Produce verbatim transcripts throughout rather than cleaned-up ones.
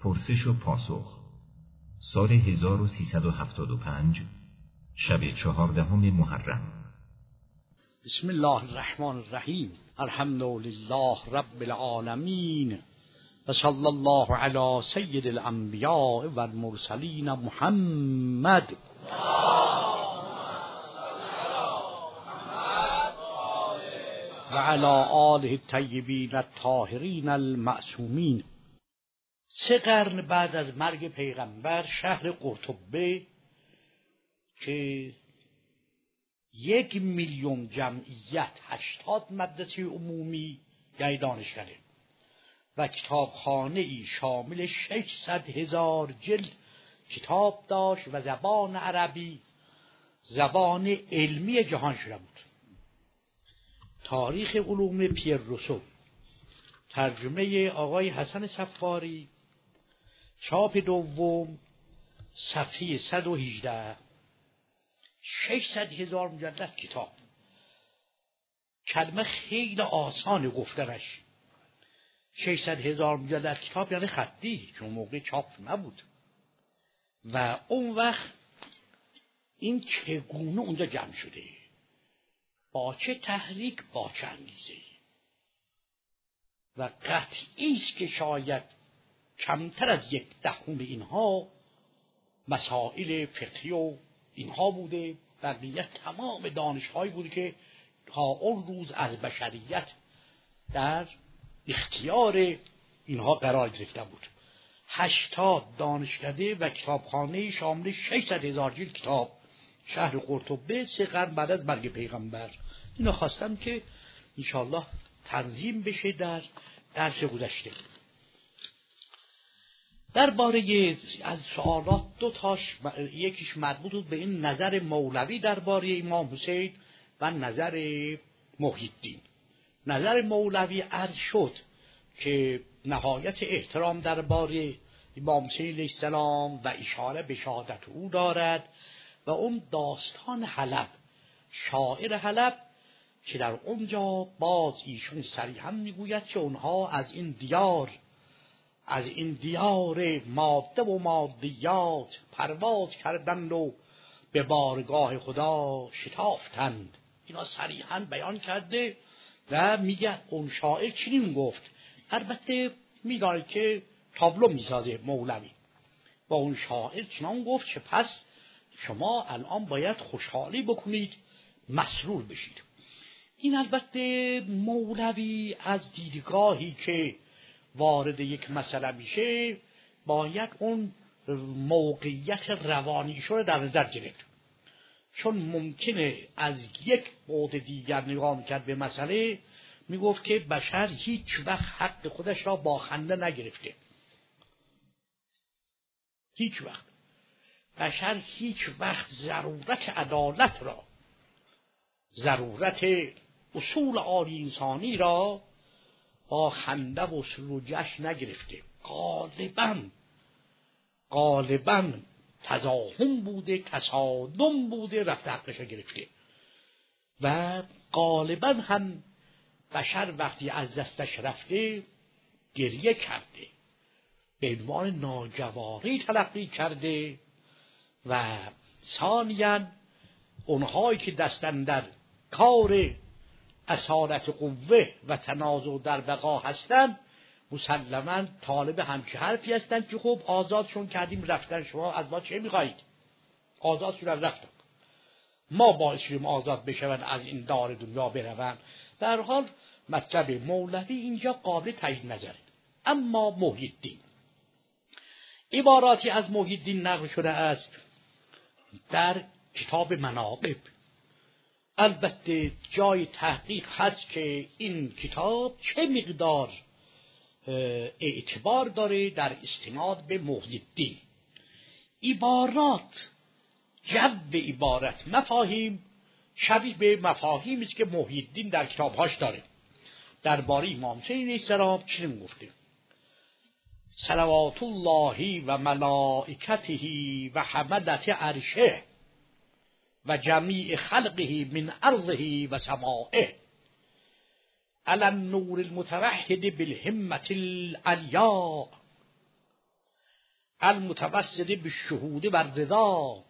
پرسش و پاسخ سال هزار و سیصد و هفتاد و پنج شب چهاردهم محرم. بسم الله الرحمن الرحیم. الحمد لله رب العالمین و صلی الله علی سید الانبیاء و المرسلین محمد و علی آله الطیبین الطاهرین المعصومین. سه قرن بعد از مرگ پیغمبر شهر قرطبه که یک میلیون جمعیت، هشتاد مدرسه عمومی یعنی دانشکده و کتابخانه ای شامل ششصد هزار جلد کتاب داشت و زبان عربی زبان علمی جهان شده بود. تاریخ علوم پیر روسو، ترجمه آقای حسن صفاری، چاپ دوم، صفحه صد و هجده. ششصد هزار مجلد کتاب. کلمه خیلی آسان گفتنش. ششصد هزار مجلد کتاب یعنی خطی، چون موقع چاپ نبود. و اون وقت این چگونه اونجا جمع شده، با چه تحریک، با چه انگیزه. و قطعی است که شاید کمتر از یک دهم اینها مسائل فقهی و اینها بوده، بقیه تمام دانش‌هایی بوده که تا اون روز از بشریت در اختیار اینها قرار گرفته بود. هشتاد دانشکده و کتابخانه شامل ششصد هزار جلد کتاب، شهر قرطبه، سه قرن بعد از مرگ پیغمبر. اینو خواستم که انشاءالله تنظیم بشه در درس گذشته. درباره از سوالات دو تاش، یکیش مربوط بود به این نظر مولوی درباره امام حسین و نظر محی الدین. نظر مولوی عرض شد که نهایت احترام درباره امام حسین علیه السلام و اشاره به شهادت او دارد و اون داستان حلب، شاعر حلب که در اونجا باز ایشون صریحا میگوید که اونها از این دیار از این دیار ماده و مادیات پرواز کردند و به بارگاه خدا شتافتند. اینا صریحا بیان کرده و میگه اون شاعر چنین گفت. البته میدانید که تابلو میسازه مولوی با اون شاعر چنان گفت که پس شما الان باید خوشحالی بکنید، مسرور بشید. این البته مولوی از دیدگاهی که وارد یک مسئله میشه باید اون موقعیت روانیشو رو در نظر گرفت، چون ممکنه از یک بعد دیگر نگاه میکرد به مسئله، میگفت که بشر هیچ وقت حق خودش را با خنده نگرفته. هیچ وقت بشر هیچ وقت ضرورت عدالت را، ضرورت اصول عالی انسانی را با خنده و سرور و جشن نگرفته. غالباً غالباً تزاحم بوده، تصادم بوده، رفته حقش را گرفته. و غالباً هم بشر وقتی از دستش رفته گریه کرده، به عنوان ناجواری تلقی کرده. و ثانیاً اونهایی که دستن در کار اصالت قوه و تنازع در بقا هستند مسلماً طالب همچه حرفی هستند که خب آزادشون کردیم رفتن، شما از ما چه میخواهید؟ آزاد شدن رفتن، ما باعث شدیم آزاد بشون، از این دار دنیا برون. در حال مطلب مولوی اینجا قابل تایید نظره. اما محی الدین، عباراتی از محی الدین نقل شده است در کتاب مناقب. البته جای تحقیق هست که این کتاب چه مقدار اعتبار داره در استناد به محی الدین. عبارات، جو عبارت، مفاهیم شبیه به مفاهیمی است که محی الدین در کتابهاش داره. درباره امام حسین علیه السلام چنین گفته: صلوات الله و ملائکته و حملة عرشه و جمیع خلقه من ارضه و سمائه علی النور المتوحد بالهمة العلیا المتوسط بالشهود و الرضا،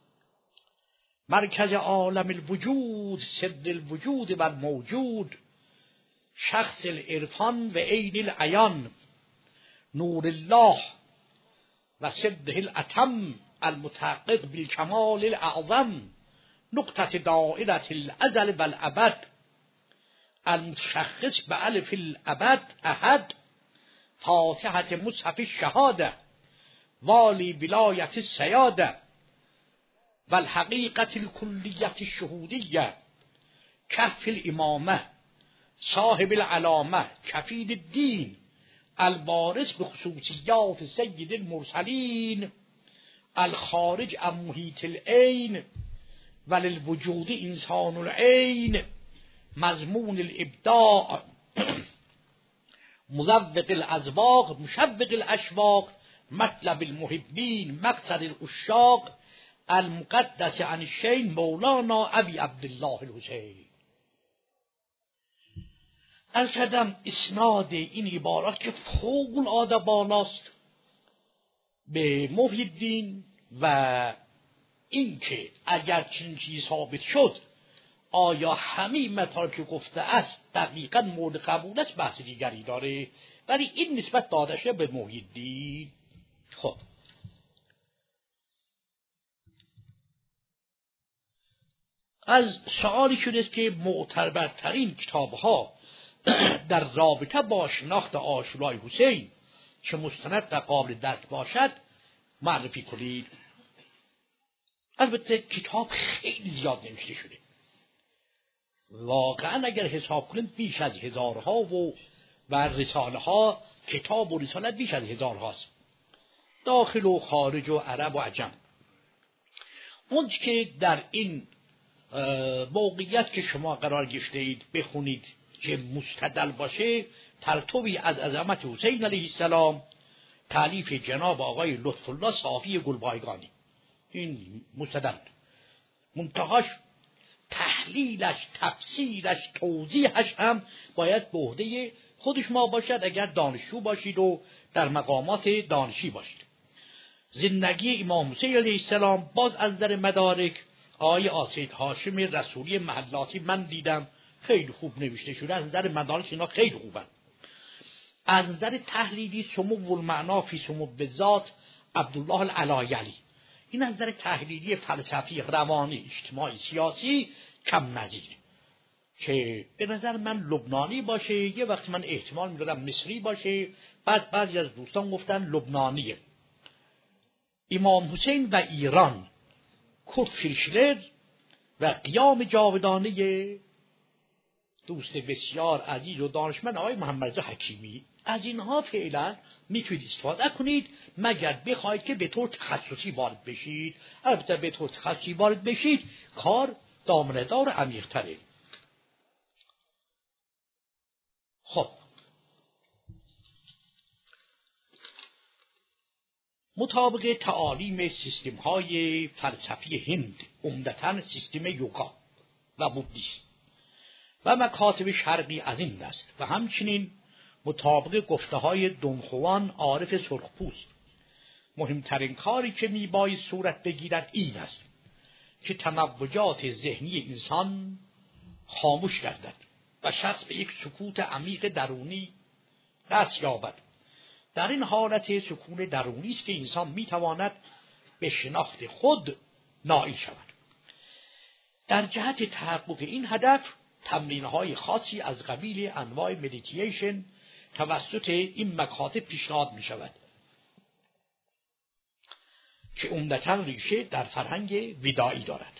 مرکز عالم الوجود، سر الوجود و الموجود، شخص العرفان و عین العیان، نور الله و سده الاتم، المتحقق بالکمال الاعظم، نقطه دائره الازل و الابد، المتشخص به الف الابد احد، فاتحه مصحف الشهاده، والی ولایت السیاده، و الحقیقت الکلیت الشهودیه، کهف الامامه، صاحب العلامه، کفیل الدین، الوارث به خصوصیات سید المرسلین، الخارج عن محیط العین، وللوجود انسان العین، مضمون الابداع، مذوق الاذواق، مشوق الاشواق، مطلب المحبین، مقصد العشاق، المقدس عن الشین، مولانا ابی عبدالله الحسین. الکدم اسناد این عبارات که فوق العاده بالاست به محی الدین، و این که اگر چنین چیز ثابت شد آیا همین مطالب که گفته است دقیقا مورد قبول است بحث دیگری داره، ولی این نسبت داده شده به محی الدین. خب از سوالی شده که معتبرترین کتابها در رابطه با شناخت عاشورای حسین که مستند و قابل درک باشد معرفی کنید. البته کتاب خیلی زیاد نوشته شده، واقعا اگر حساب کنید بیش از هزارها و و رساله ها، کتاب و رساله بیش از هزار هاست، داخل و خارج و عرب و عجم. اون که در این موقعیت که شما قرار گرفته اید بخونید که مستدل باشه، پرتوی از عظمت حسین علیه السلام، تالیف جناب آقای لطف الله صافی گلبایگانی، این مستدل، منتهاش تحلیلش، تفسیرش، توضیحش هم باید به عهده خودش ما باشد اگر دانشجو باشید و در مقامات دانشی باشید. زندگی امام حسین علیه السلام باز از در مدارک آقای آسید هاشم رسولی محلاتی من دیدم خیلی خوب نوشته شده، از نظر مدارک اینا خیلی خوبن. از نظر تحلیلی سمو المعنا فی سمو بالذات عبدالله العلایلی، این از نظر تحلیلی فلسفی، روانی، اجتماعی، سیاسی کم نظیره، که به نظر من لبنانی باشه، یه وقت من احتمال میدادم مصری باشه، بعد بعضی از دوستان گفتن لبنانیه. امام حسین و ایران، کورت فیشلر و قیام جاودانه دوست بسیار عزیز و دانشمند آقای محمد رضا حکیمی، از اینها فعلا میتونید استفاده کنید مگر بخواید که به طور تخصصی وارد بشید. البته به طور تخصصی وارد بشید کار دامنه‌دار عمیق‌تره. خب مطابق تعالیم سیستم های فلسفی هند، عمدتاً سیستم یوگا و بودیسم و مکاتب شرقی از این دست، و همچنین مطابق گفته های دون خوان عارف سرخپوست، مهمترین کاری که میباید صورت بگیرد این است که تموجات ذهنی انسان خاموش گردد و شخص به یک سکوت عمیق درونی دست یابد. در این حالت سکون درونی است که انسان میتواند به شناخت خود نائل شود. در جهت تحقق این هدف تمرین‌های خاصی از قبیل انواع مدیتیشن توسط این مکاتب پیشنهاد می شود که عمدتاً ریشه در فرهنگ ودائی دارد.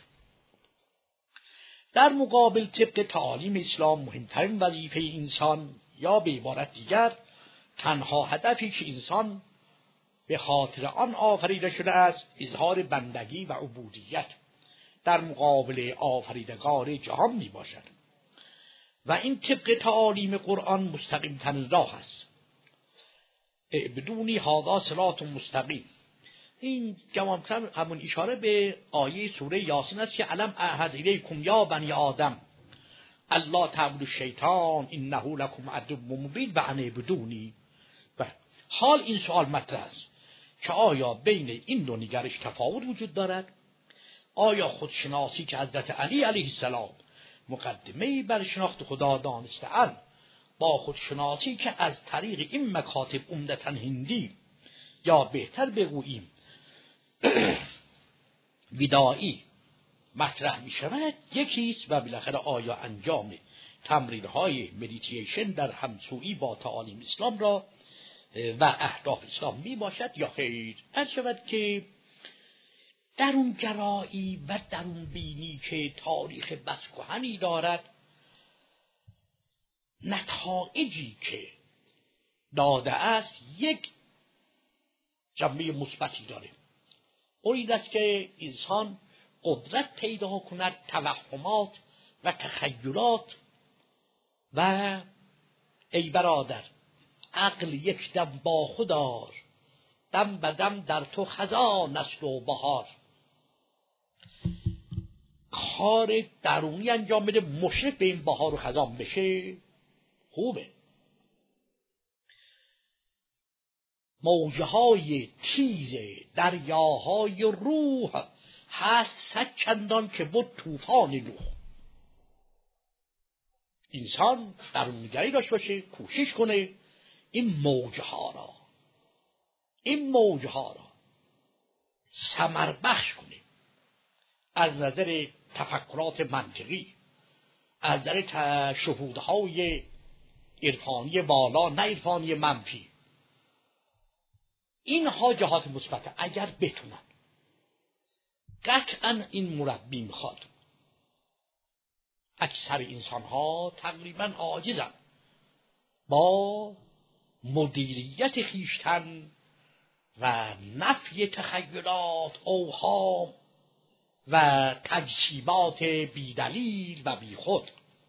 در مقابل طبق تعالیم اسلام مهمترین وظیفه انسان، یا به عبارت دیگر تنها هدفی که انسان به خاطر آن آفریده شده است، اظهار بندگی و عبودیت در مقابل آفریدگار جهان می باشد و این طبق تعالیم قرآن مستقیم ترین راه است. اعبدونی هذا صراط مستقیم. این جوابتر همون اشاره به آیه سوره یاسین است که علم اعهد الیکم یا بنی آدم الله تعبدوا الشیطان انه لکم عدو مبین و ان اعبدونی. و حال این سوال مطرح است که آیا بین این دو نگرش تفاوت وجود دارد؟ آیا خودشناسی که حضرت علی علیه السلام مقدمه‌ای بر شناخت خدا دانسته‌اند با خودشناسی که از طریق این مکاتب عمدتاً هندی یا بهتر بگوییم ودائی مطرح می شود یکیست و بالاخره آیا انجام تمرین های مدیتیشن در همسویی با تعالیم اسلام را و اهداف اسلام می باشد یا خیر؟ عرض شود که درون گرایی و درون بینی که تاریخ بس کهنی دارد، نتایجی که داده است یک جنبه مثبتی داره. اون این است که انسان قدرت پیدا کند توهمات و تخیلات و ای برادر عقل یک دم با خودار، دم به دم در تو خزان است و بهار. کار درونی انجام بده، مشرف به این بهار و خزان بشه، خوبه. موجهای تیز دریاهای روح هست صد چندان که بود طوفان نوح. انسان درونگری داشته باشه، کوشش کنه این موجها را این موجها را ثمر بخش کنه از نظر تفکرات منطقی، از نظر شهودهای عرفانی بالا نه عرفانی منفی. اینها جهات مثبت اگر بتونن. قطعا این مربی میخواد. اکثر انسان ها تقریبا عاجزن با مدیریت خویشتن و نفی تخیلات، اوهام و تجسیمات بیدلیل و بیخود.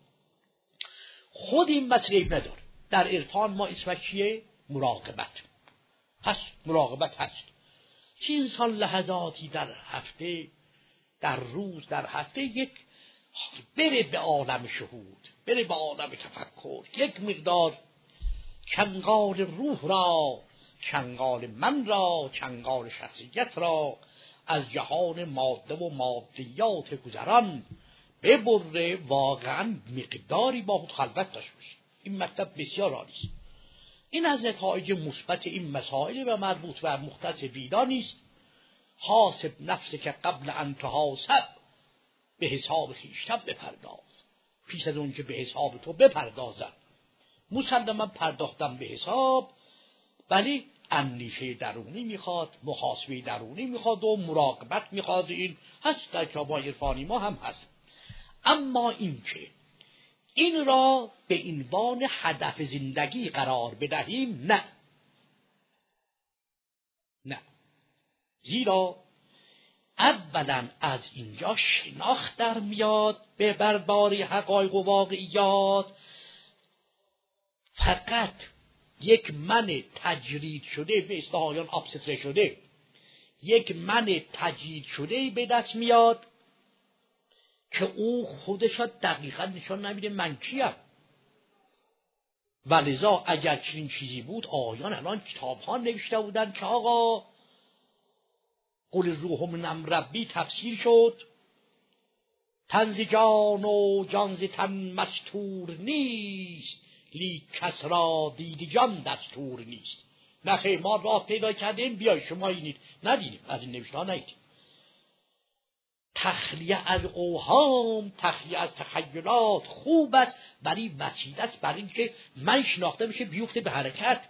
خود این مسئله نداره. در عرفان ما اسمش چیه؟ مراقبت هست. مراقبت هست که انسان لحظاتی در هفته، در روز، در هفته یک بره به عالم شهود، بره به عالم تفکر، یک مقدار چنگال روح را، چنگال من را، چنگال شخصیت را از جهان ماده و مادیات گذران ببره، واقعا مقداری با خود خلوت داشته باشه. این مطلب بسیار عالی است. این از نتایج مثبت این مسائل و مربوط و مختص بیدا نیست. حاسب نفس که قبل ان تحاسب، به حساب خویشتن بپرداز پیش از اون که به حساب تو بپردازن. مسلما پرداختم به حساب، ولی اندیشه درونی میخواد، محاسبه درونی میخواد و مراقبت میخواد. این هست در کتاب‌های عرفانی ما هم هست. اما این که این را به عنوان هدف زندگی قرار بدهیم، نه نه زیرا اولا از اینجا شناخت در میاد به برباری حقایق و واقعیات. فقط یک من تجرید شده، به اصطلاح ابستره شده، یک من تجرید شده به دست میاد که او خودش دقیقا نشان نمیده من کیم. ولذا اگر چنین چیزی بود آیان الان کتاب ها نوشته بودن که آقا قل روح من امر ربی تفسیر شد، تن ز جان و جان ز تن مستور نیست، لیک کس را دید جان دستور نیست. نخیر ما راه پیدا کردیم، بیای شما اینید ندیدیم، از این نوشته ها ندیدیم. تخلیه از اوهام، تخلیه از تخیلات خوب است، ولی وسیله است برای اینکه من شناخته بشه بیفته به حرکت،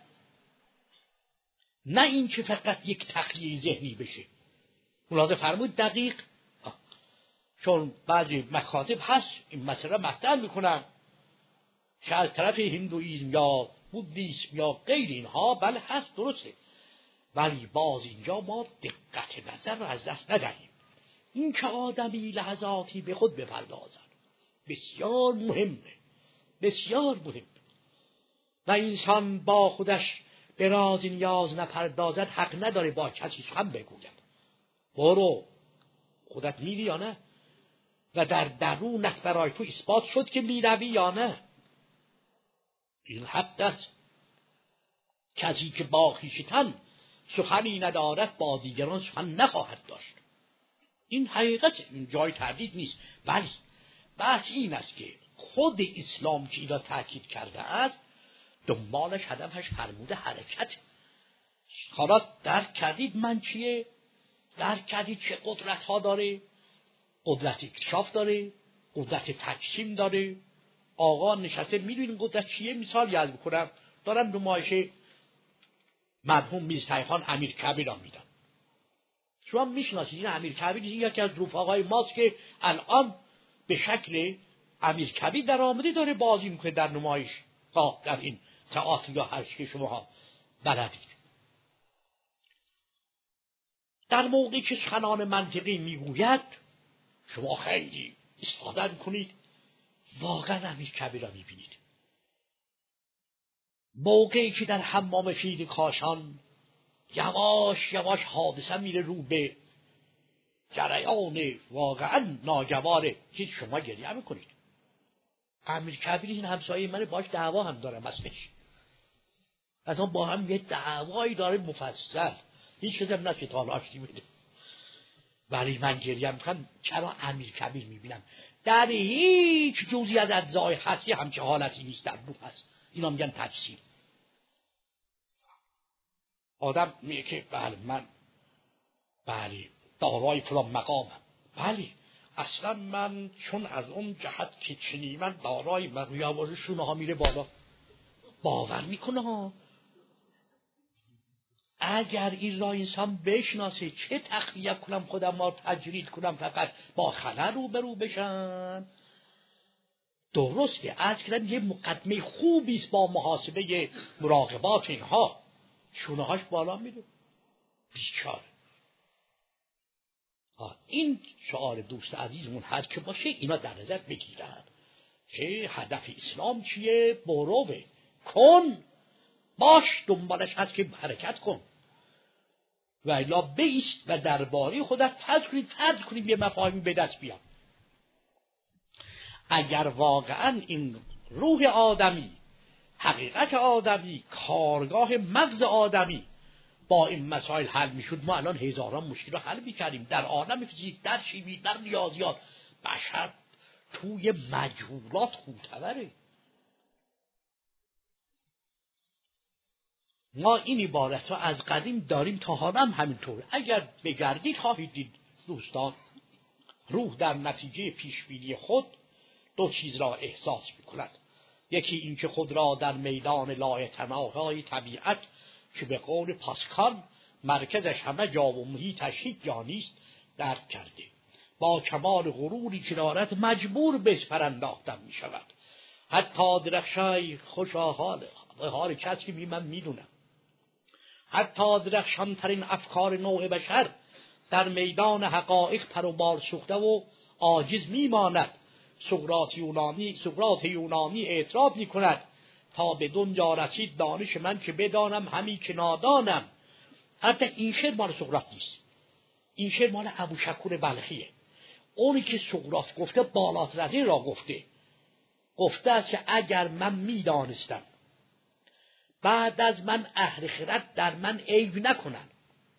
نه این که فقط یک تخلیه ذهنی بشه. ملاحظه فرمود دقیق. چون بعضی مکاتب هست این مسئله مطرح میکنن که از طرف هندویسم یا بودیسم یا غیر اینها بله هست، درسته، ولی باز اینجا ما دقت نظر رو از دست ندهیم. این که آدمی لحظاتی به خود بپردازد بسیار مهمه، بسیار مهمه. و انسان با خودش به راز نیاز نپردازد حق نداره با کسی سخن بگوید. برو خودت میری یا نه؟ و در درونت برای تو اثبات شد که میروی یا نه؟ این حق است. کسی که با خویشتن سخنی ندارد با دیگران سخن نخواهد داشت. این حقیقت، این جای تردید نیست. ولی بحث این است که خود اسلام که اینا تاکید کرده است، دنبالش هدفش فرموده حرکت. حالا درک کردید من چیه؟ درک کردید چه قدرت ها داره؟ قدرت اکتشاف داره، قدرت تجسیم داره. آقا نشسته میدونین قدرت چیه؟ مثال یاد بکنم، دارن نمایش مرحوم میرزا خان امیر کبیر را میدن. شما میشناسید این امیر کبیر، این یکی از رفقای ماست که الان به شکل امیر کبیر در آمده داره بازی میکنه در نمایش ها، در این تئاتر یا هر چی که شما ها بلدید. در موقعی که سخنان منطقی میگوید شما خیلی استفاده میکنید، واقعا امیر کبیر را میبینید. موقعی که در حمام فید کاشان یواش یواش حادثه میره رو به جریان واقعا ناگواره که شما گریه میکنید. امیر کبیر این همسایه من باش دعوا هم داره مسئلهش، اصلا با هم یه دعوایی داره مفصل، هیچ کسی هم نشه تالاش میده. ولی من گریه میکنم چرا امیر کبیر میبینم در هیچ جزئی از اجزای هستی همچه حالتی نیست در روح هست. اینا میگن تجسیم. آدم میگه که بله من بله دارای فلان مقامم، بله اصلا من چون از اون جهت که چنی من دارای من یواش شونه ها میره بالا، باور میکنه ها. اگر این را انسان بشناسه چه تخلیه کنم خودم را تجرید کنم فقط با خلل رو برو بشن. درسته از کردن یه مقدمه خوبیست با محاسبه مراقبات اینها، شونه هاش بالا میره بیچاره. این شعار دوست عزیزمون هر که باشه اینا در نظر بگیرن که هدف اسلام چیه. بروه کن باش دنبالش هست که حرکت کن و الا بیست و درباره خودت فرض کنید فرض کنید یه مفاهیمی به دست بیاد. اگر واقعا این روح آدمی، حقیقت آدمی، کارگاه مغز آدمی با این مسائل حل میشد، ما الان هزاران مشکل رو حل میکردیم. در عالم فیزیک، در شیمی، در ریاضیات بشر توی مجهولات خوب‌تره. ما این عبارت را از قدیم داریم تا حالا هم همینطوره. اگر بگردید خواهید دید دوستان، روح در نتیجه پیشبینی خود دو چیز را احساس میکند. یکی اینکه خود را در میدان لایتناهای طبیعت که به قول پاسکال مرکزش همه جا و محیطش هیچ جا نیست درک کرده. با کمال غروری که دارد مجبور به پرانداختن می شود. حتی درخشای خوشا حال حال کسی که من میدونم، حتی درخشانترین افکار نوع بشر در میدان حقایق پر و بال سوخته و عاجز میماند. سقراط یونانی سقراط یونانی اعتراف می کند تا به دنیا رسید دانش من که بدانم همی که نادانم. حتی این شعر مال سقراط نیست، این شعر مال ابوشکور بلخیه. اونی که سقراط گفته بالاتر از این را گفته. گفته است که اگر من میدانستم بعد از من اهل خرد در من عیب نکنن،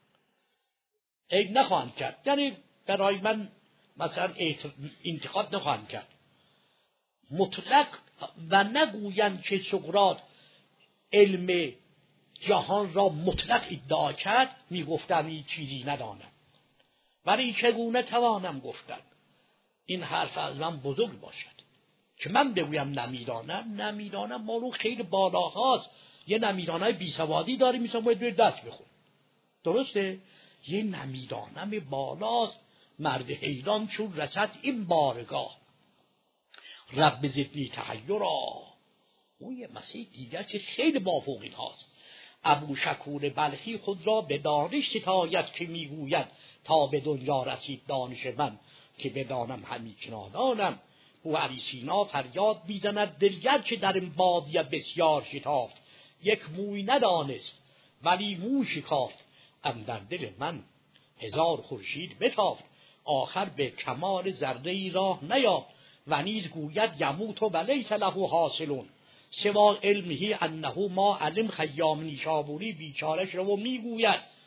عیب نخواهند کرد، یعنی برای من مثلا انتقاد نخواهند کرد مطلق و نگویند که سقراط علم جهان را مطلق ادعا کرد، میگفتم این چیزی ندانم ولی چگونه توانم گفتن این حرف از من بزرگ باشد که من بگویم نمیدانم. نمیدانم مالو خیلی بالاهاست، یه نمیدانای بی سوادی داری میسان باید باید دست بخون. درسته؟ یه نمیدانم بالاست. مرد حیران چون رسد این بارگاه رب زدنی تحیرا. اون یه مسیح دیگر که خیلی بافوق این هاست. ابوشکور بلخی خود را به دانش ستاید که میگوید تا به دنیا رسید دانش من که بدانم همی که نادانم. او علی سینا فریاد میزند دلگر که در این بادیه بسیار شتافت، یک موی ندانست ولی مو شکافت. اندر دل من هزار خورشید بتافت، آخر به کمال ذره راه نیافت. و نیز گوید یموت و لیس له حاصلون سوا علمه انه ما علم. خیام نیشابوری بیچارش رو میگوید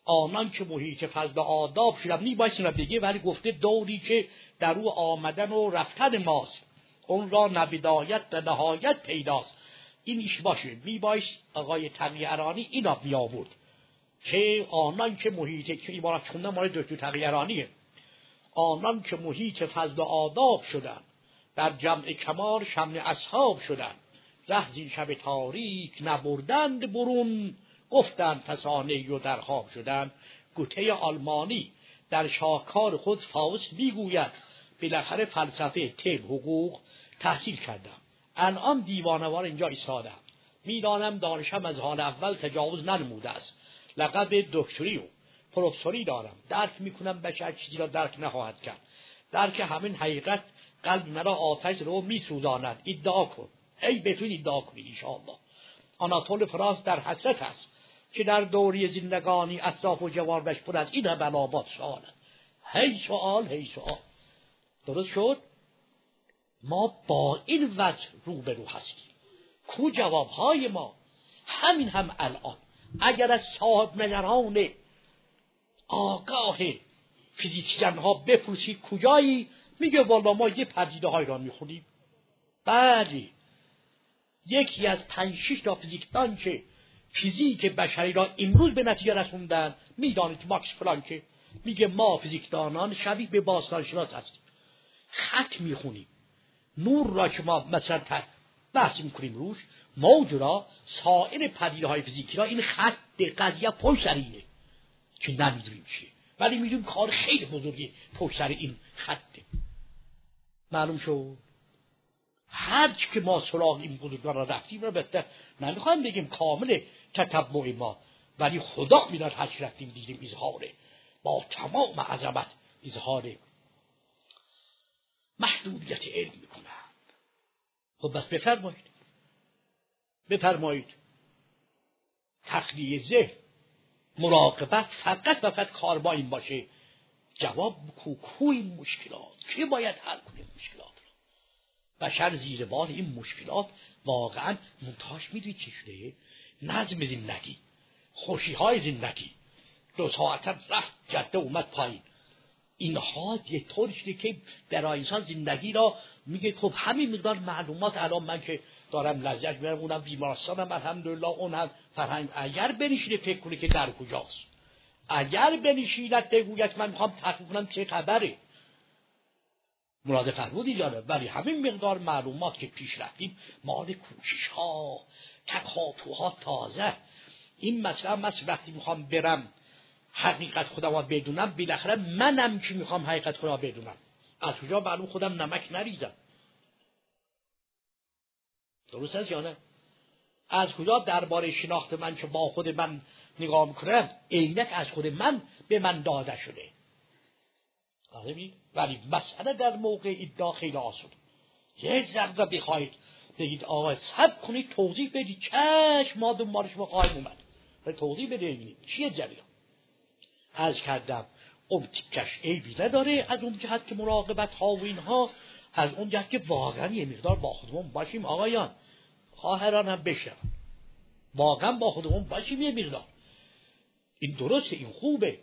آنان که محیط فضل و آداب شدن. میبایست این را بگه، ولی گفته دوری که در او آمدن و رفتن ماست، اون را نبدایت و نهایت پیداست. این ایش باشه. میبایست آقای تقی ارانی اینا بیاورد که آنان که محیط، که عبارت خوندن مال دکتر تقی ارانیه، آنان که محیط فضل و آداب شدن، در جمع کمال شمل اصحاب شدن، ره زین شب تاریک نبردند برون، گفتند فسانه و در خواب شدن. گوته آلمانی در شاهکار خود فاوست میگوید بالاخره فلسفه، طب، حقوق تحصیل کردم، الان دیوانوار اینجا ایستادم، میدانم دانشم از حال اول تجاوز ننموده است، لقب دکتری و پروفسوری دارم، درک میکنم بشر چیزی را درک نخواهد کرد، درک همین حقیقت قلب مرا آتش رو میسوزاند. ادعا کن، ای بتون ادعا کنی انشاءالله. آناتول فراس در حسرت است که در دوری زندگانی اطراف و جوارش پر از این بلابات سوالند. هی سوال، هی سوال. درست شد؟ ما با این وجه روبرو هستیم. کو جوابهای ما؟ همین هم الان اگر از صاحب نظران آگاه فیزیکیان ها بپرسید کجایی، میگه والا ما یه پدیده های را میخونیم. بله، یکی از پنج شش تا فیزیکدان که فیزیک بشری را امروز به نتیجه رسوندن، میدانید ماکس پلانک میگه ما فیزیکدانان شبیه به باستانشناس هستیم، خط میخونیم، نور را که ما مثلا بحث میکنیم روش، موج را، سایر پدیده های فیزیکی را، این خط قضیه پشت سر اینه که نمیدونیم چیه، ولی میدونیم کار خیلی بزرگی پشت سر این خطه. معلوم شد؟ هرچی که ما سراغ این بزرگان را رفتیم را بهتر نمیخوایم بگیم کامل تتبع ما، ولی خدا میداد هرچی رفتیم دیدیم اظهاره با تمام عظمت، اظهار محدودیت علم میکنند. خب بس بفرمایید، بفرمایید تخلیه ذهن، مراقبت فقط فقط کار با این باشه. جواب کو کو این مشکلات، کی باید حل کنه مشکلات را؟ بشر زیر بار این مشکلات واقعا منتاش میدوید چی شده؟ نظم زندگی، خوشی های زندگی، دو ساعت رفت جده اومد پایین، اینها یک طور شده که در انسان زندگی را میگه خب همین مقدار معلومات الان من که دارم لذت میبرم، اونم بیمارستانم الحمدلله، اونم فرهنگ، اگر بنشینه فکر کنه که در کجاست، اگر بنشیند بگوید من میخوام تحقیق کنم چه خبره، مراد فرمودی جانه، ولی همین مقدار معلومات که پیش رفتیم مال کوشش ها، تکاپوها تازه. این مثلا من وقتی میخوام برم حقیقت خودم را بدونم، بالاخره منم که میخوام حقیقت خودم را بدونم، از کجا معلوم خودم نمک نریزم؟ درست است یا نه؟ از کجا درباره شناخت من که با خود من نگاه میکنم عینک از خود من به من داده شده؟ ولی مسئله در موقع ادعا خیلی آسون. یه ذره بخواید بگید آقا صبر کنید توضیح بدید، چشم ما دنبالش ما خواهیم اومد، ولی توضیح بده ببینید چیه جریان. عرض کردم اون تیکش عیبی نداره از اون جهت که مراقبت ها و اینها، از اون جهت که واقعا یه مقدار با خودمون باشیم آقایان، خواهران هم بشن، واقعا با خودمون باشیم یه مقدار. این درسته، این خوبه.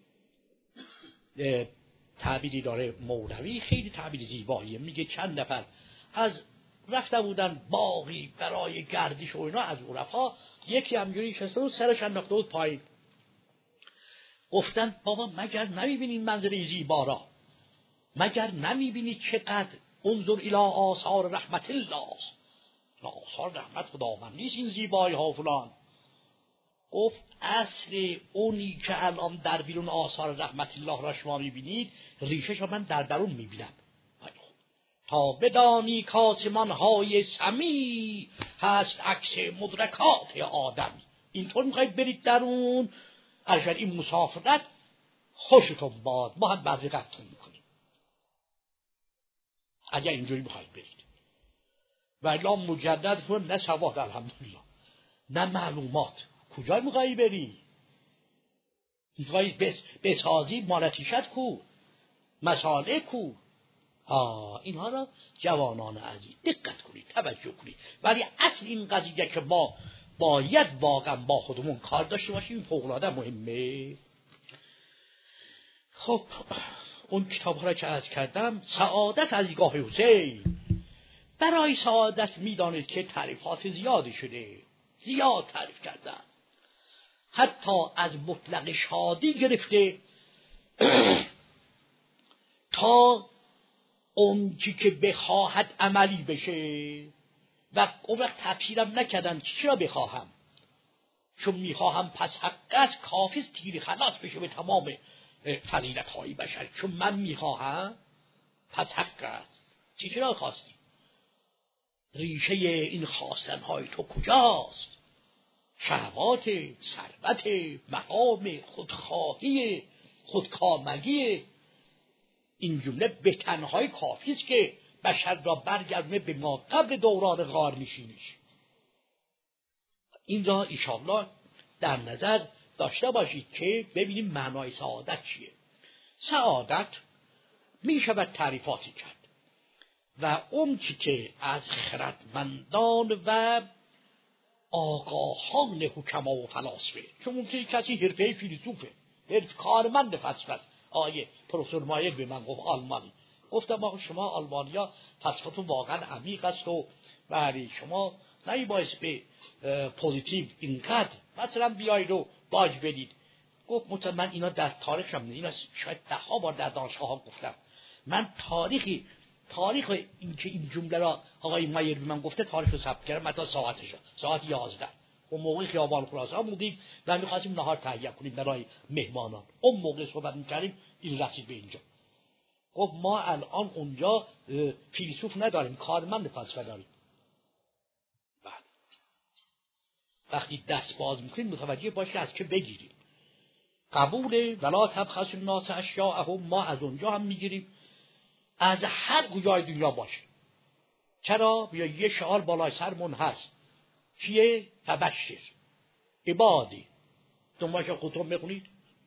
تعبیری داره مولوی خیلی تعبیر زیباییه، میگه چند نفر از رفته بودن باغی برای گردش و اینا از عرفا، یکی همجوری شسته و سرش انداخته بود پایین، گفتن بابا مگر نمیبینید منظره زیبا را؟ مگر نمیبینید چقدر انظر الی آثار رحمت الله، آثار رحمت خداوند نیست این زیبایی ها فلان؟ گفت اصل اونی که الان در بیرون آثار رحمت الله را شما میبینید، ریشش را من در درون میبینم. تا بدانی کاسمان های سمی هست عکس مدرکات آدمی. اینطور میخواید برید درون، اگر این مسافرت خوشتون باد، ما هم برزقتون میکنیم اگر اینجوری میخواید برید. و الا مجدد کنم نه سواد الحمدلله نه معلومات، کجا میخوایی بری؟ میخوایی بسازی مالتیشت کو؟ مساله کو؟ ها اینها را جوانان عزیز دقت کنید، توجه کنید. ولی اصل این قضیه که ما باید واقعا با خودمون کار داشته باشیم فوق‌العاده مهمه. خب اون کتاب ها را که عرض کردم، سعادت از دیدگاه حسین. برای سعادت میدانید که تعریفات زیادی شده، زیاد تعریف کردن، حتی از مطلق شادی گرفته تا اون چی که بخواهد عملی بشه. و اون وقت تفسیرم نکردن که چرا بخواهم، چون میخواهم پس حق است، کافی است تیر خلاص بشه به تمام فضیلت های بشر. چون من میخواهم پس حق است. چی چرا خواستی؟ ریشه این خواستن های تو کجاست؟ شهوات، ثروت، مقام، خودخواهی، خودکامگی. این جمله به تنهایی کافی است که بشر را برگردونه به ما قبل دوران غار میشینش. این را ایشالله در نظر داشته باشید که ببینیم معنای سعادت چیه. سعادت می شود تعریفاتی کرد و اون چی که از خردمندان و آگاهان حکما و فلاسفه، چون ممکنه کسی حرفه فیلسوفه، حرف کارمند فلسفه است. آیه پروفسور مایر به من گفت آلمانی، گفتم آقا شما آلمانیا فلسفتون واقعا عمیق است و بله شما نمیبایست به پوزیتیو اینقدر مثلا بیایید و باج بدید. گفت مطمئن من اینا در تاریخم نه، اینا شاید ده ها بار در دانشگاه ها گفتم. من تاریخی تاریخ این که این جمله را آقای مایر به من گفته تاریخ رو ثبت کردم، مثلا ساعتش ساعت یازده اون موقع خیابان خراسان بودیم و می‌خواستیم نهار تهیه کنیم برای مهمانان. اون موقع صحبت می‌کردیم این رسید به اینجا. خب ما الان اونجا فیلسوف نداریم، کارمند فلسفه داریم. بله. وقتی دست باز می‌کنیم متوجه باشید از چه بگیریم. قبول ولا تبخسوا الناس اشیاءهم، ما از اونجا هم می‌گیریم، از هر کجای دنیا باشه. چرا؟ بیا یه شعار بالای سرمون هست، چیه؟ فبشر عبادی. دنبالش خودتون بخونید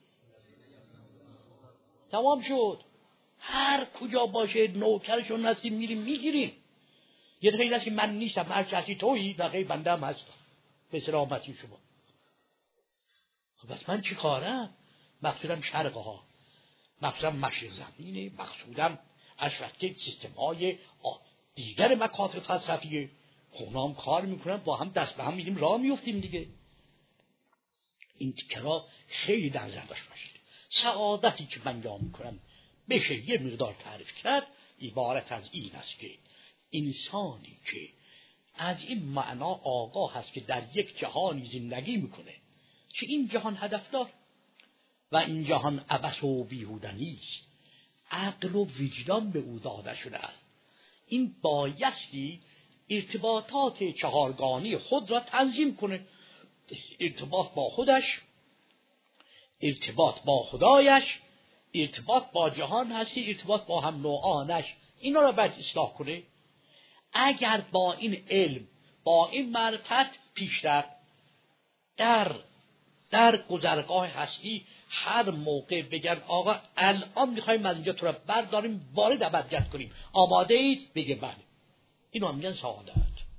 تمام شد. هر کجا باشه نوکرشون هستیم، میریم میگیریم. یه دفعه این است که من نیستم، هر کسی تویی و غیر بنده هم هستم به سلامتی شما. خب بس من چی کارم؟ مقصودم شرقه ها، مقصودم مشرق زمینه، مقصودم اشرکه سیستم های دیگر مکاتب فلسفیه. خونام کار میکنن، با هم دست به هم میدیم راه میفتیم دیگه. این تیکه را خیلی در نظر داشته باشید. سعادتی که من بیان میکنم بشه یه مقدار تعریف کرد، عبارت از این است که انسانی که از این معنا آگاه هست که در یک جهانی زندگی میکنه که این جهان هدفدار و این جهان عبث و بیهوده نیست، عقل و وجدان به او داده شده است، این بایستی ارتباطات چهارگانی خود را تنظیم کنه. ارتباط با خودش، ارتباط با خدایش، ارتباط با جهان هستی، ارتباط با هم نوعانش، اینا را باید اصلاح کنه. اگر با این علم، با این معرفت پیش رفت، در در گذرگاه هستی هر موقع بگن آقا الان میخوایم از اینجا تو را برداریم وارد ابدیت کنیم، آماده اید؟ بگه بله. اینو هم میگن سعادت.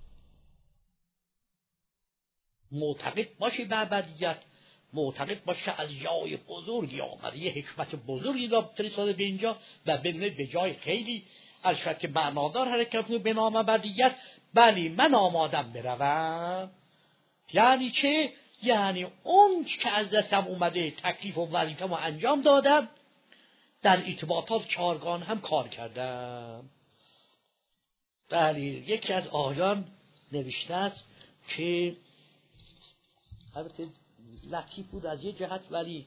معتقد باشی به ابدیت، معتقد باشه که از جای بزرگی آمده، یه حکمت بزرگی را فرستاده به اینجا و بدونه به جای خیلی از شرط معنادار حرکت کنه به نام ابدیت. بلی من آمادم بروم. یعنی چه؟ یعنی اون که از دستم اومده تکلیف و وظیفه‌مو انجام دادم، در ارتباطات چهارگان هم کار کردم. بلی یکی از آیان نوشته است که البته لطیف بود از یه جهت، ولی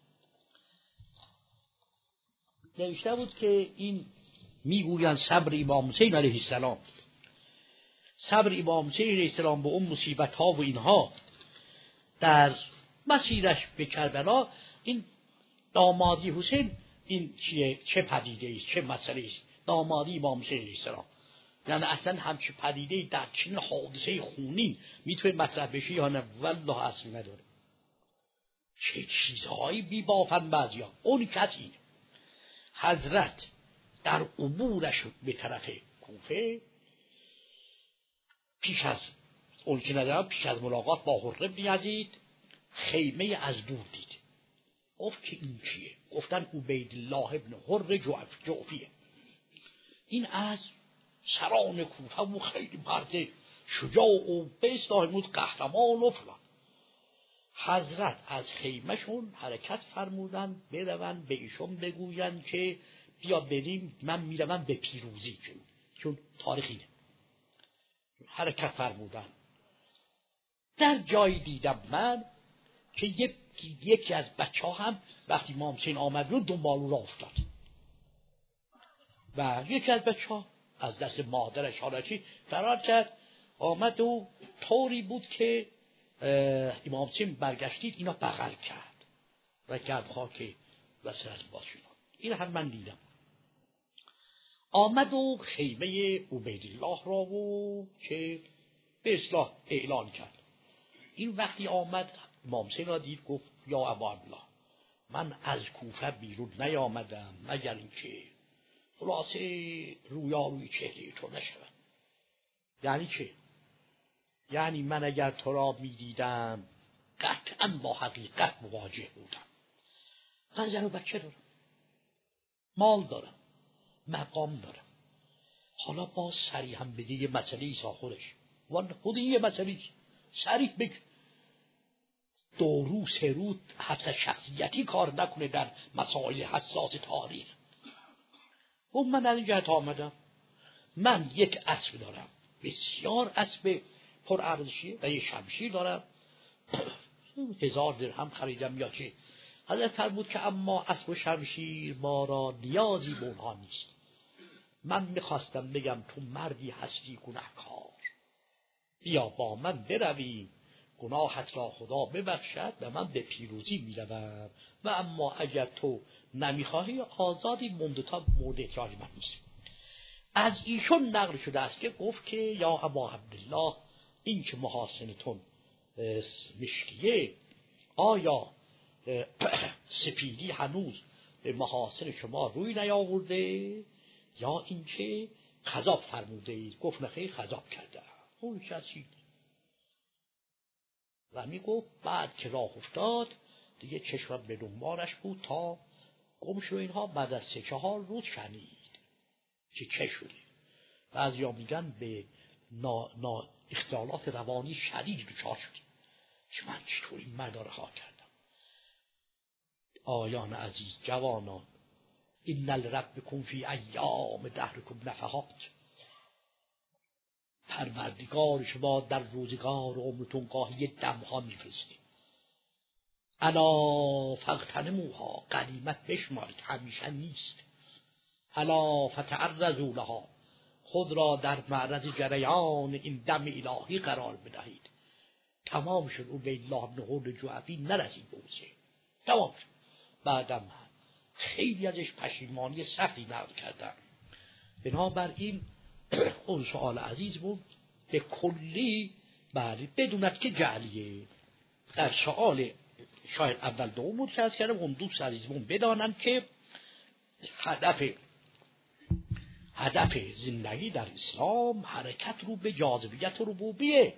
نوشته بود که این میگویند صبر امام حسین علیه السلام، صبر امام حسین علیه السلام به اون مصیبت ها و اینها در مسیرش به کربلا، این دامادی حسین این چیه؟ چه پدیده است؟ چه مسئله است دامادی امام حسین علیه السلام؟ یعنی اصلا همچه پدیده در چنین حادثه خونین میتونه مطرح بشه یا نه؟ والله اصلی نداره. چه چیزهایی بی بافن بعضیا. اون کسی حضرت در عبورش به طرف کوفه پیش از اون که ندارم، پیش از ملاقات با حر بن یزید خیمه از دور دید. گفت که این کیه؟ گفتن عبیدالله ابن حر جعف جعفیه. این از سران کوفه و خیلی مرد شجاع و به اصطلاح بود قهرمان و فلان. حضرت از خیمهشون حرکت فرمودن بروند به ایشون بگویند که بیا بریم، من میروم به پیروزی، چون چون تاریخینه. حرکت فرمودن. در جایی دیدم من که یک یکی از بچه ها هم وقتی امام حسین آمد رو دنبال او را افتاد و یکی از بچه ها از دست مادرش حالتی فرار کرد، آمد و طوری بود که امام حسین برگشتید اینا بغل کرد و کرد خاک وسط باشید. این هم من دیدم. آمد و خیمه عبیدالله را و که به اصلاح اعلان کرد. این وقتی آمد امام حسین را دید گفت یا ابا عبدالله، من از کوفه بیرون نیامدم مگر اینکه خلاصه رویاروی چهره تو نشود. یعنی چه؟ یعنی من اگر تو را می دیدم قطعا با حقیقت مواجه بودم. من زن و بچه دارم، مال دارم، مقام دارم. حالا باز سریع هم بگه یه مسئله ایسا خودش ولی خود این یه مسئله سریع بگه دو رو سه رو حفظ شخصیتی کار نکنه در مسائل حساس تاریخ. و من از این جهت آمدم. من یک اسب دارم بسیار اسب پر ارزشیه و یه شمشیر دارم هزار درهم خریدم یا چه. حضرت فرمود که اما اسب و شمشیر ما را نیازی به اونها نیست. من میخواستم بگم تو مردی هستی گناهکار، بیا با من برویم گناهت را خدا ببخشد و من به پیروزی میروم و اما اگر تو نمیخواهی آزادی مندتا مورد احتراج من نیست. از ایشون نقل شده است که گفت که یا ابا عبدالله این که محاسنتون مشکیه، آیا سپیدی هنوز به محاسن شما روی نیاورده یا اینکه خضاب فرموده اید؟ گفت نخیر خضاب کرده. اون کسی و می گفت بعد که راه افتاد دیگه چشم به دنبالش بود تا گم شد. اینها بعد از سه چهار روز شنید که چه شده. بعضیا میگن به نا, نا اختلالات روانی شدید دچار شد. من چطور این مرد را رها کردم؟ آیان عزیز، جوانان، ان لربکم فی ایام دهرکم نفحات. پروردگار شما در روزگار عمرتون گاهی دمها میفرسته. الا فاغتنموها، غنیمت بشمارید، همیشه نیست. الا فتعرضوا لها، خود را در معرض جریان این دم الهی قرار بدهید. تمام شد. عبیدالله بن حر جعفی نرسید به اوزه، تمام شد. بعدم خیلی ازش پشیمانی سختی نقل کردن. بنابراین اون سوال عزیز بود به کلی بله بدوند که جعلیه. در سوال شاید اول دوم بود که از کردم اون دوست عزیزمون بدانند که هدف هدف زندگی در اسلام حرکت رو به جاذبیت ربوبیه.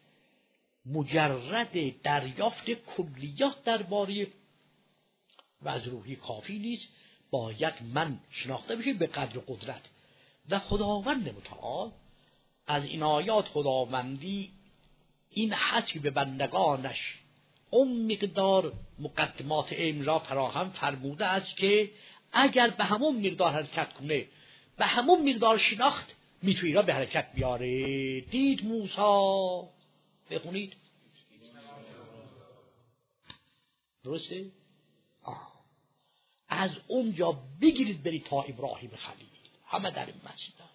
مجرد دریافت کلیات درباره وضع روحی کافی نیست، باید من شناخته بشه به قدر قدرت. و خداوند متعال از این آیات خداوندی این حسی به بندگانش اون مقدار مقدمات علم را فراهم فرموده است که اگر به همون مقدار حرکت کنه، به همون مقدار شناخت میتونی را به حرکت بیاره. دید موسی، بخونید درسته؟ آه. از اونجا بگیرید برید تا ابراهیم خلیل، همه در این مسیدن.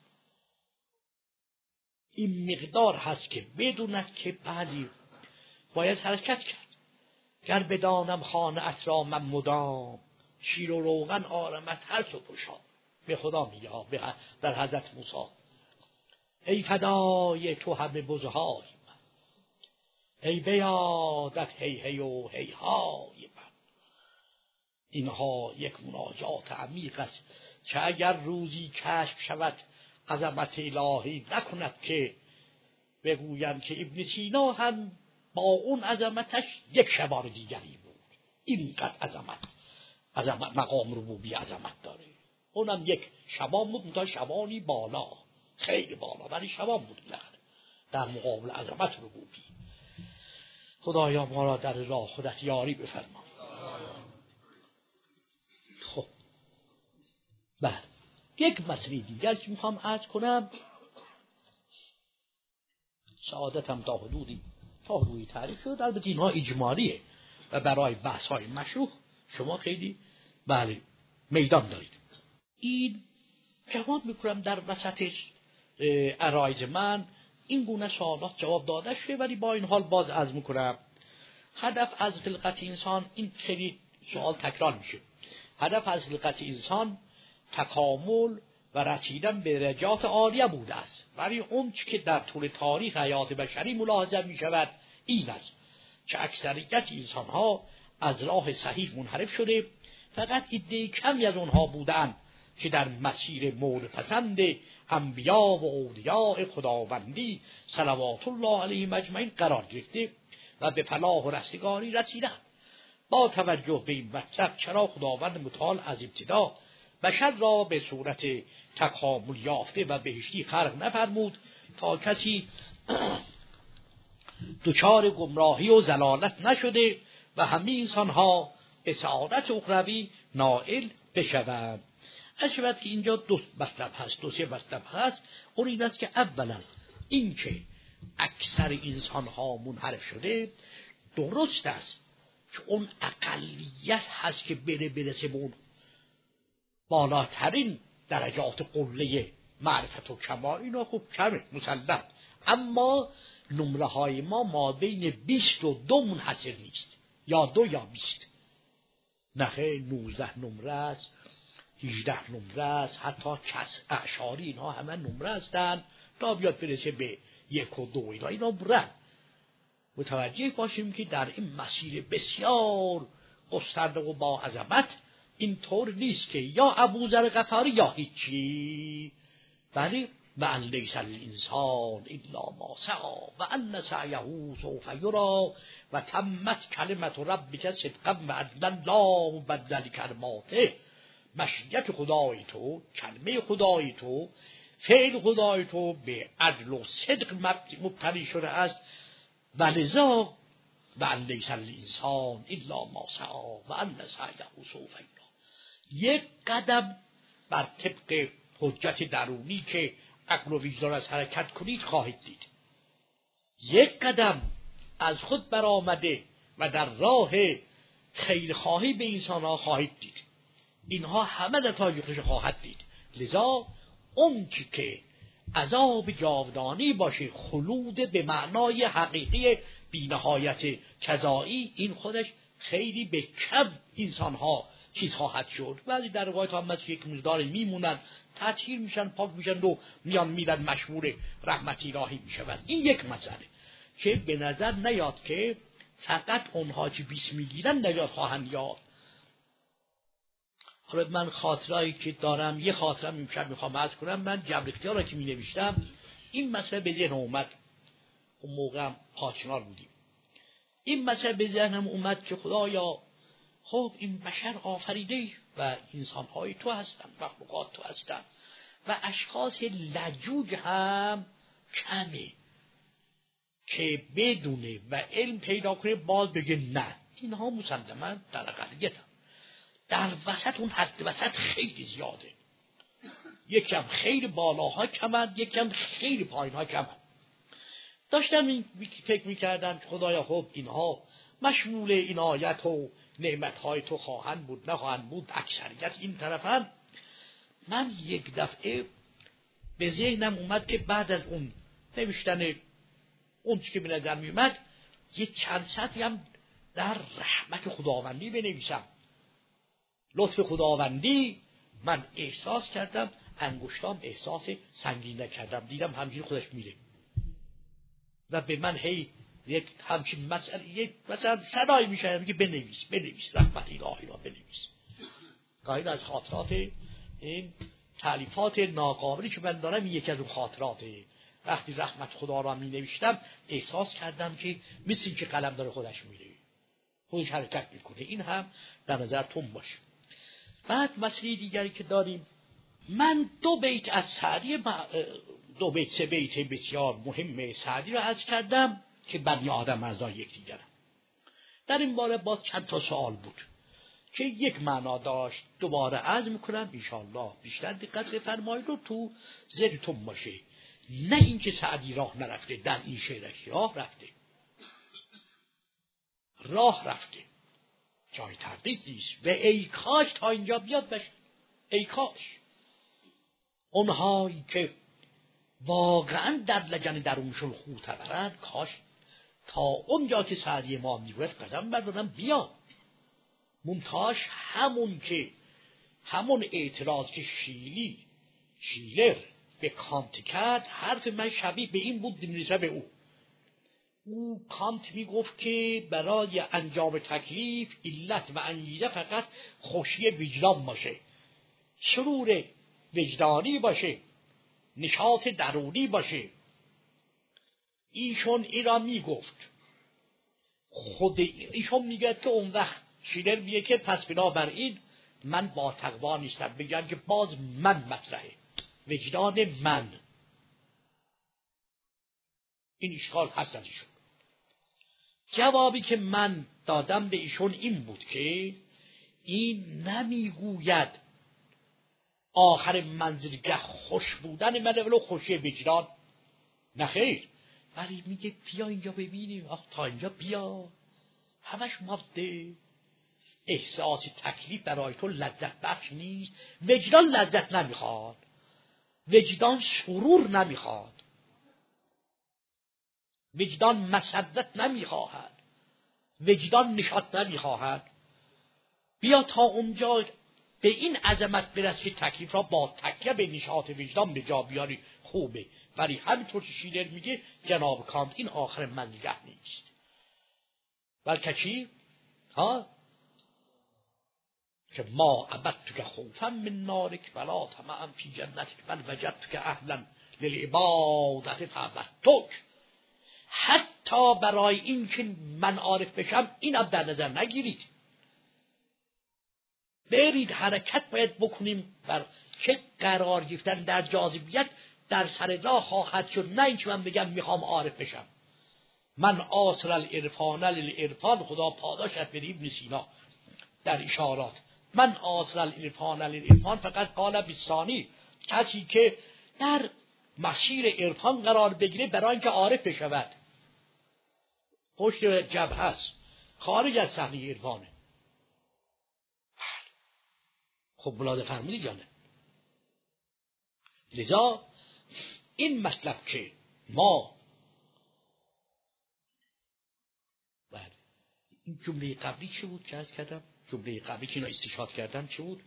این مقدار هست که بدوند که بلی باید حرکت کرد. گر بدانم خانه ات را من مدام، شیر و روغن آرمت هر سو پشا. به خدا میگه ها در حضرت موسی ای فدای تو همه بزهای من، ای بیادت هی هی و هی های من. اینها یک مناجات عمیق است که اگر روزی کشف شود عظمت الهی نکند که بگویم که ابن سینا هم با اون عظمتش یک شبار دیگری بود. اینقدر عظمت عظمت مقام ربوبی عظمت داره. اونم یک شبان بود، تا شبانی بالا، خیلی بالا، ولی شبان بود بالاخره در مقابل عظمت ربوبی. خدایا ما را در راه خودت یاری بفرما. خب بله، یک مسئله دیگر که میخوام عرض کنم، سعادتم تا حدودی تا حدودی تعریف شد، البته اینها اجمالیه و برای بحث های مشروح شما خیلی بله میدان دارید. این جواب میکنم در وسط عرایض من این گونه سوالات جواب داده شده، ولی با این حال باز عرض میکنم هدف از خلقت انسان، این خیلی سوال تکرار میشه، هدف از خلقت انسان تکامل و رسیدن به درجات عالیه بوده است، ولی اون که در طول تاریخ حیات بشری ملاحظه می شود این است که اکثریت انسان ها از راه صحیح منحرف شده، فقط عده کمی از اونها بودند که در مسیر مورد پسند انبیا و اولیاء خداوندی صلوات الله علیهم اجمعین قرار گرفته و به فلاح و رستگاری رسیدند. با توجه به این مطلب چرا خداوند متعال از ابتدا بشر را به صورت تکامل یافته و بهشتی خلق نفرمود تا کسی دچار گمراهی و ضلالت نشده و همه انسان‌ها به سعادت اخروی نائل بشوند. اشبت که اینجا دو مطلب هست، دو سه مطلب هست. اون این است که اولا این که اکثر انسان‌ها منحرف شده درست است که اون اقلیت هست که بره برسه به اون بالاترین درجات قله معرفت و کمال، اینا خوب کمه مسلم، اما نمره های ما ما بین بیست و دو منحصر نیست، یا دو یا بیست، نخه نوزده نمره است، هجده نمره است، حتی کس اعشاری اینها همه نمره هستن تا بیاد برسه به یک و دو، اینا اینا برن. متوجه باشیم که در این مسیر بسیار گسترده و با عظمت اینطور نیست که یا ابوذر غفاری یا هیچی، بلی و ان لیس الانسان الا ما سعی و ان سعیه سوف یری و تمت کلمت ربک صدقا و عدلا لا مبدل کلماته. مشیت خدای تو، کلمه خدای تو، فعل خدای تو به عدل و صدق مبتنی شده است، و لذا و ان لیس الانسان الا ما سعی و ان سعیه سوف یری. یک قدم بر طبق حجت درونی که عقل و وجدان از حرکت کنید خواهید دید، یک قدم از خود برآمده و در راه خیرخواهی به انسان ها خواهید دید، اینها همه نتایجش خواهد دید. لذا اون که عذاب جاودانی باشه، خلود به معنای حقیقی بی‌نهایت جزایی، این خودش خیلی به کم انسان ها چیز خواهد شد. بعضی در روایت هم مثل یک مقداری میمونن، تطهیر میشن، پاک میشن و میان میرن مشمول رحمت الهی میشون. این یک مسئله که به نظر نیاد که فقط اونها که بیس میگیرن نجات خواهند یافت. حالا من خاطرهایی که دارم، یه خاطرم امشب میخوام عرض کنم. من جبر اختیار را که می نوشتم این مسئله به ذهنم اومد، اون موقع هم پاچنار بودیم، این مسئله به ذهنم اومد که خدایا خب این بشر آفریده و انسان‌های تو هستن، مخلوقات تو هستن و اشخاص لجوج هم کمه که بدونه و علم پیدا کنه باز بگه نه، اینها مسلماً در اقلیتن. در وسط، اون حد وسط خیلی زیاده، یکم خیلی بالاها کمند، یکم خیلی پایینها کمند. داشتم این فکر میکردم که خدایا خب اینها مشمول این آیت و نعمتهای تو خواهند بود نخواهند بود، اکثریت این طرفن. من یک دفعه به ذهنم اومد که بعد از اون نوشتن اون چی که به نظر میومد یه چند سطری هم در رحمت خداوندی بنویسم، لطف خداوندی. من احساس کردم انگشتام احساس سنگین نکردم، دیدم همجوری خودش میره و به من هی یک همچین مسئله، یک مثلا صدایی میشه میگه بنویس بنویس رحمت الهی را بنویس. گاهی از خاطرات این تالیفات ناقابلی که من دارم این یکی از اون خاطراته. وقتی رحمت خدا را می نوشتم احساس کردم که مثل که قلم داره خودش میره، خودش حرکت میکنه. این هم در نظرتون باشه. بعد مسئله دیگری که داریم، من دو بیت از سعدی، دو بیت سه بیت بسیار مهم سعدی رو عرض کردم که بنی آدم اعضای یکدیگرند. در این باره باز چند تا سوال بود که یک معنا داشت. دوباره عرض میکنم انشاءالله بیشتر دقت بفرمایید و تو ذهنتون باشه، نه اینکه سعدی راه نرفته، در این شعرش راه رفته، راه رفته، جای تردید نیست. و ای کاش تا اینجا بیاد بشه، ای کاش اونهایی که واقعا در لجن درونشون خو تبرند، کاش تا اونجا که سعدی ما میگوید قدم بردارن بیان. منتاش همون که همون اعتراض که شیلی شیلر به کانت کرد، حرف من شبیه به این بود نسبت به او. او کانت میگفت که برای انجام تکلیف علت و انگیزه فقط خوشی وجدان باشه، سرور وجدانی باشه، نشاط درونی باشه. ایشون ایرا میگفت، خود ایشون میگه که اون وقت شیلر میگه که پس بنابراین من با تقوا نیستم، بگم که باز من مطرحه، وجدان من. این اشکال هست از ایشون. جوابی که من دادم به ایشون این بود که این نمیگوید آخر منزلگه خوش بودن من ولو خوشی وجدان، نخیر، ولی میگه بیا اینجا ببینیم، آخ تا اینجا بیا، همش ماده احساس تکلیف برای تو لذت بخش نیست. وجدان لذت نمیخواد، وجدان سرور نمیخواد، وجدان مسدت نمیخواهد، وجدان نشاط نمیخواهد. بیا تا اونجا به این عظمت برس که تکلیف را با تکیه به نشاط وجدان به جا بیاری، خوبه. ولی همینطور که شیلر میگه جناب کانت این آخر منزلگه نیست، بلکه چی؟ ها؟ که ما عبدتک خوفا من نارک ولا طمعا فی جنتک بل وجدتک اهلا للعبادت فعبدتک. حتی برای این که من عارف بشم اینم در نظر نگیرید، برید حرکت باید بکنیم بر چه قرار گرفتن در جاذبیت در سر راه خواهد شد، نه اینکه من بگم میخوام عارف بشم. من آصل العرفان للعرفان، خدا پاداشت به ابن سینا در اشارات، من آصل العرفان للعرفان فقط قال بالثانی، کسی که در مسیر عرفان قرار بگیره برای اینکه عارف بشود، پشت جبهه است، خارج از صحنه عرفانه. خب بلاده فرمودی جانه. لذا این مطلب که ما بله این جمله قبلی چه بود که عرض کردم؟ جمله قبلی که اینا استشهاد کردم چه بود؟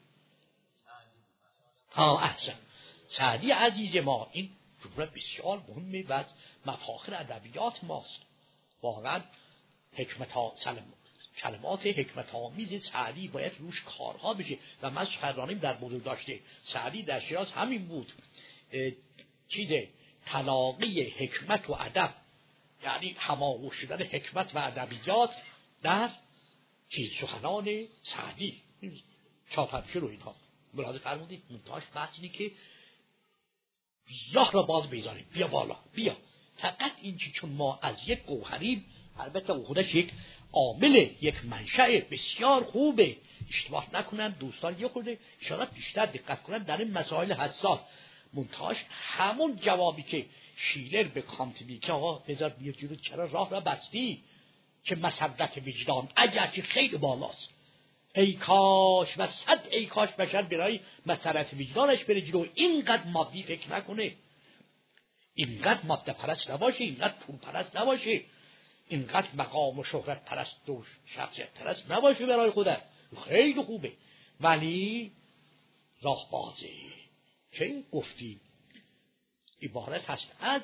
ها احسن، سعدی عزیز ما، این جمله بسیار مهمه و از مفاخر ادبیات ماست. واقعا حکمت ها سلم کلمات حکمت آمیز سعدی باید روش کارها بشه و من سخنرانیم در بزرگ داشته. سعدی در شیراز همین بود، چیز تلاقی حکمت و ادب، یعنی هماغوش شدن حکمت و ادبیات در چیز سخنان سعدی چاپنشه رو اینها ملاحظه فرمودید. منتهاش بحث اینه که راه را باز بیزاریم، بیا بالا بیا. فقط این چی چون ما از یک گوهریم، البته خودش یک عامل، یک منشأ بسیار خوبه، اشتباه نکنن دوستان، یه خورده اشارات بیشتر دقت کنن در این مسائل حساس. منتهاش همون جوابی که شیلر به کانت میگه که آقا بذار بیا جلو، چرا راه را بستی، که مسدت وجدان اگرچه خیلی بالاست، ای کاش و صد ای کاش بشر برای مسدت وجدانش بره جلو، اینقدر مادی فکر نکنه، اینقدر ماده پرست نباشه، اینقدر پول پرست نباشه، اینقدر مقام و شهرت پرست و شخصیت پرست نباشه برای خودت. خیلی خوبه ولی راه بازه. چه گفتیم؟ عبارت هست از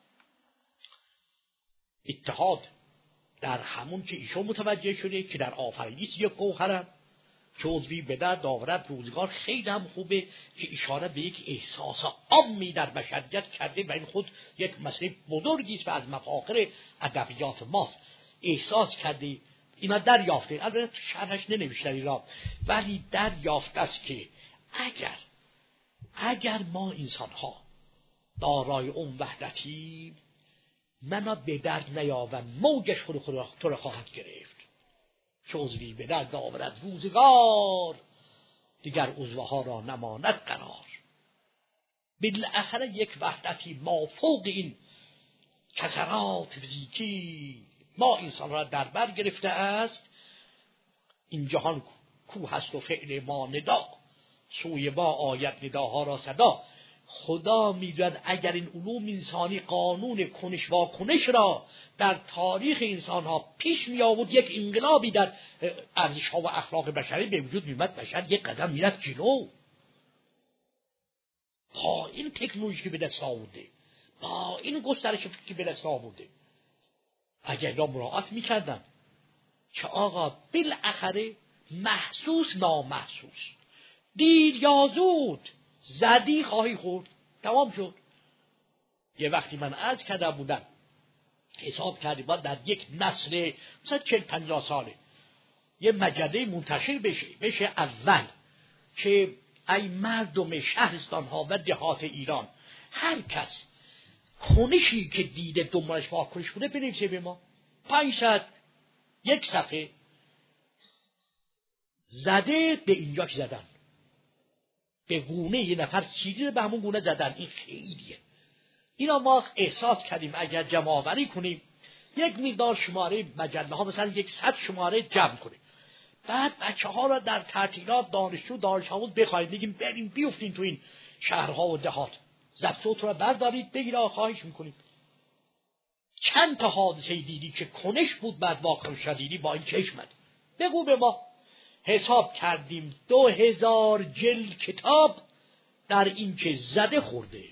اتحاد در همون که ایشون متوجه شده که در آفرینیست یک گوهرم که عضوی به در داورت روزگار. خیلی هم خوبه که اشاره به یک احساس عامی در بشریت کرده و این خود یک مسئله بزرگی است و از مفاخر ادبیات ماست. احساس کرده اینا دریافته، البته شرحش ننوشتن اینا، ولی دریافته است که اگر اگر ما انسان ها دارای اون وحدتی، منا به درد نیاوم موجش خود خود تو را خواهد گرفت، چه عضوی به درد آورد روزگار، دیگر عضوها را نماند قرار. بالاخره یک وحدتی ما فوق این کسرات فیزیکی ما انسان را در بر گرفته است. این جهان کو هست و فعل ما ندا، سوی ما آید نداها را صدا. خدا میدود اگر این علوم انسانی قانون کنش واکنش را در تاریخ انسان ها پیش می آورد، یک انقلابی در ارزش ها و اخلاق بشری به وجود می اومد، بشر یک قدم میرفت جلو. با این تکنولوژی که به دست آورده، با این گسترش که به دست آورده، اگر را مراعات میکردن که آقا بالاخره محسوس نامحسوس، دیر یا زود زدی خواهی خورد، تمام شد. یه وقتی من عرض کرده بودم حساب کردی باید در یک نسل مثلا چل پنجاه ساله یه مجله منتشر بشه بشه اول که ای مردم شهرستان ها و دهات ایران، هر کس کنشی که دیده دنبالش واکنش بوده بنویسه به ما. پنجصد یک صفحه زده به اینجا که زدن، به گونه یه نفر سیدی رو به همون گونه زدن. این خیلیه. اینا ما احساس کردیم اگر جمع آوری کنیم یک مقدار شماره مجله ها مثلا یک صد شماره جمع کنیم، بعد بچه ها را در تعطیلات دانشجو دانش آموز بخواهید بگیم بریم بیفتین تو این شهرها و دهات، ضبط صوت را بردارید بگید آقا خواهش میکنیم چند تا حادثه دیدی که کنش بود بعد واکنش دیدی با این چشمت بگو به ما. حساب کردیم دو هزار جلد کتاب در این که زده خورده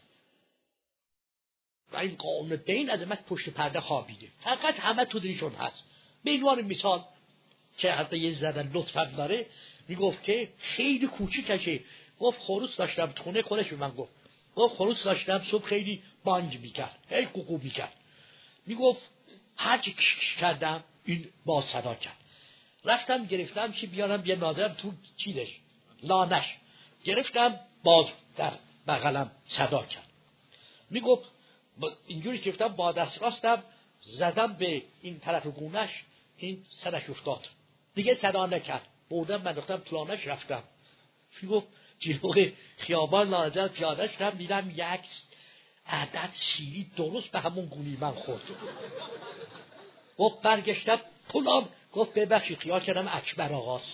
و این قانون بین عظمت پشت پرده خوابیده، فقط همه تو دریشون هست. به عنوان مثال که حتی یه زدن لطفا داره، میگفت که خیلی کوچیکشه، گفت خروس داشتم خونه خودش به من گفت گفت خروس داشتم صبح خیلی بانگ میکرد، هی قوقو میکرد، میگفت هر چی کش کردم این باز صدا کرد. رفتم گرفتم چی بیارم بیا نادرم تو چیزش لانش گرفتم باز در بغلم صدا کرد. میگفت اینجوری گرفتم با دست راستم زدم به این طرف گونش، این سرش افتاد دیگه صدا نکرد. بردم من رفتم تو لانش رفتم. میگفت جلوی خیابان لانجر پیاده شدم دیدم یک عدد شیری درست به همون گونی من خورد. گفت برگشتم پولام، گفت ببخشید خیال کردم اکبر آقاست.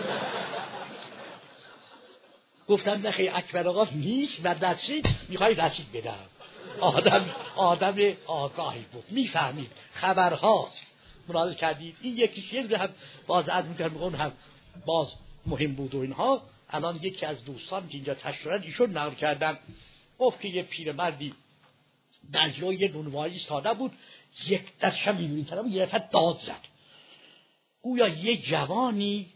گفتم نخیر اکبر آقا نیست و دستی میخوای رسید بدم. آدم آدم آگاهی بود، میفهمید خبرهاست. ملاحظه کردید این یکیش یک هم باز از میگم هم باز مهم بود و اینها. الان یکی از دوستان که اینجا تشریفن ایشون نقل کردن، گفت که یه پیرمردی در جلوی یه نونوایی ایستاده بود، یک دستش می‌بینید طرف یه دفعه داد زد، گویا یه جوانی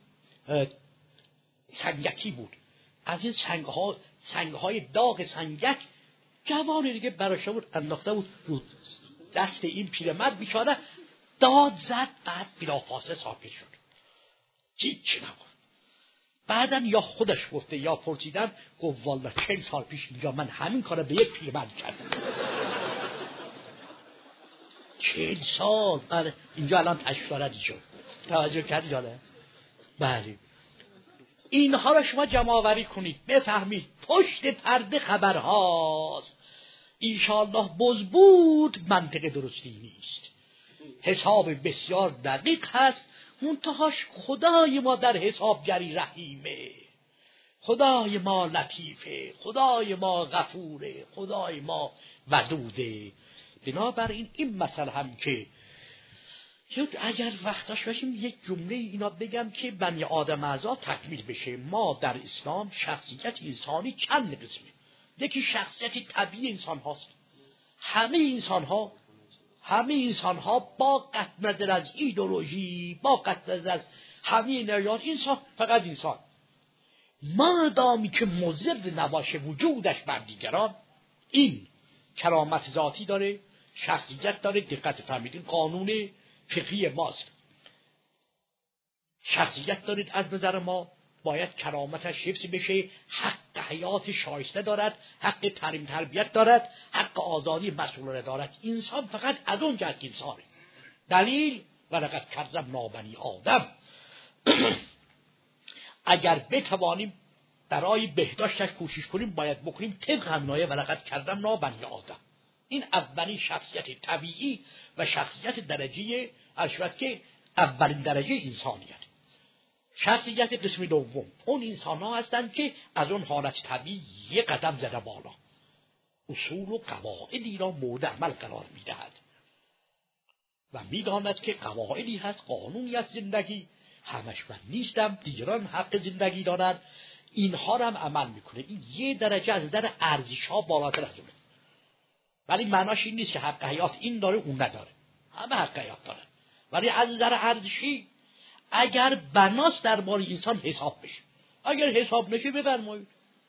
سنگکی بود، از این سنگ‌ها سنگ‌های داغ سنگک جوانی دیگه براش بود انداخته بود رو دست این پیرمرد، بیچاره داد زد، بعد بلافاصله ساکت شد، هیچ نگفت. بعدم یا خودش گفته یا پرسیدم، گفت والله چند سال پیش اینجا من همین کارو به یک پیرمرد کردم. چند سال بعد اینجا الان تشویقی شد. توجه کردی جاله؟ بله. اینها را شما جمع آوری کنید بفهمید پشت پرده خبرهاست. انشاءالله بزبود منطق درستی نیست، حساب بسیار دقیق هست، منتهاش خدای ما در حسابگری رحیمه، خدای ما لطیفه، خدای ما غفوره، خدای ما ودوده. بنابراین این مسئله هم که اگر وقتاش باشیم یک جمله اینا بگم که بنی آدم اعضا تکمیل بشه. ما در اسلام شخصیت انسانی چند قسمه. یکی شخصیت طبیعی انسان هاست، همه انسان ها همه انسان ها با قطع نظر از ایدئولوژی، با قطع نظر از همه نژاد، انسان فقط انسان، مادامی که مضر نباشه وجودش بر دیگران، این کرامت ذاتی داره، شخصیت داره. دقت فرمودین قانون فقهی ماست. شخصیت دارید از نظر ما، باید کرامتش حفظ بشه، حق حیات شایسته دارد، حق تعلیم تربیت دارد، حق آزادی مسئولانه دارد. انسان فقط از اون جهت انسانه. دلیل ولقد کرمنا بنی آدم. اگر بتوانیم برای بهداشتش کوشش کنیم، باید بکنیم طبق همین آیه ولقد کرمنا بنی آدم. این اولین شخصیت طبیعی و شخصیت درجه ارشد که اولین درجه انسانیت. شخصیت قسم دوم اون انسان ها هستند که از اون حالت طبیعی یک قدم زده بالا، اصول و قواعدی را مورد عمل قرار میدهد و میداند که قواعدی هست، قانونی است زندگی، همش من نیستم، دیگران حق زندگی دارند، اینها را هم عمل میکنه. این یه درجه از نظر ارزش ها بالاتر از اونه. ولی معناش این نیست که حق حیات این داره اون نداره، همه حق حیات داره. ولی از نظر ارزشی اگر بناس درباره انسان حساب بشه، اگر حساب نشه بفرمایید،